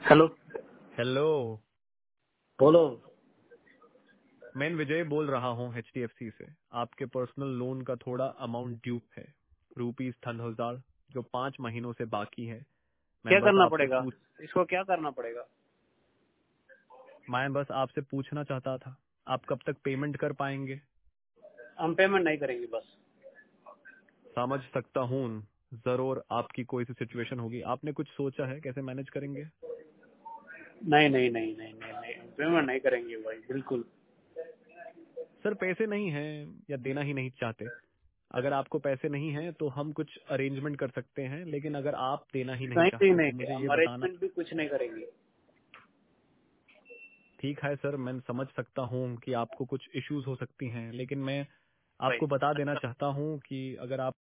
Hello. Hello. बोलो। मैं विजय बोल रहा हूँ HDFC से। आपके पर्सनल लोन का थोड़ा अमाउंट ड्यू है, ₹10,000, जो 5 महीनों से बाकी है। क्या मैं बस करना आपसे पड़ेगा? पूछ इसको क्या करना पड़ेगा? मैं बस आपसे पूछना चाहता था, आप कब तक पेमेंट कर पाएंगे? हम पेमेंट नहीं करेंगे बस। समझ सकता हूँ, जरूर आपकी कोई सी सिचुएशन होगी। आपने कुछ सोचा है कैसे मैनेज करेंगे? नहीं नहीं नहीं नहीं नहीं नहीं, हम पेमेंट नहीं करेंगे भाई, बिल्कुल। सर पैसे नहीं है या देना ही नहीं चाहते? अगर आपको पैसे नहीं हैं तो हम कुछ अरेंजमेंट कर सकते हैं, लेकिन अगर आप देना ही नहीं नहीं नहीं चाहते तो नहीं, मुझे हम ये बताना। अरेंजमेंट भी कुछ नहीं करेंगे। ठीक है सर, मैं समझ सकता हूँ कि आपको कुछ इश्यूज हो सकती हैं, लेकिन मैं भाई आपको बता देना चाहता हूँ कि अगर आप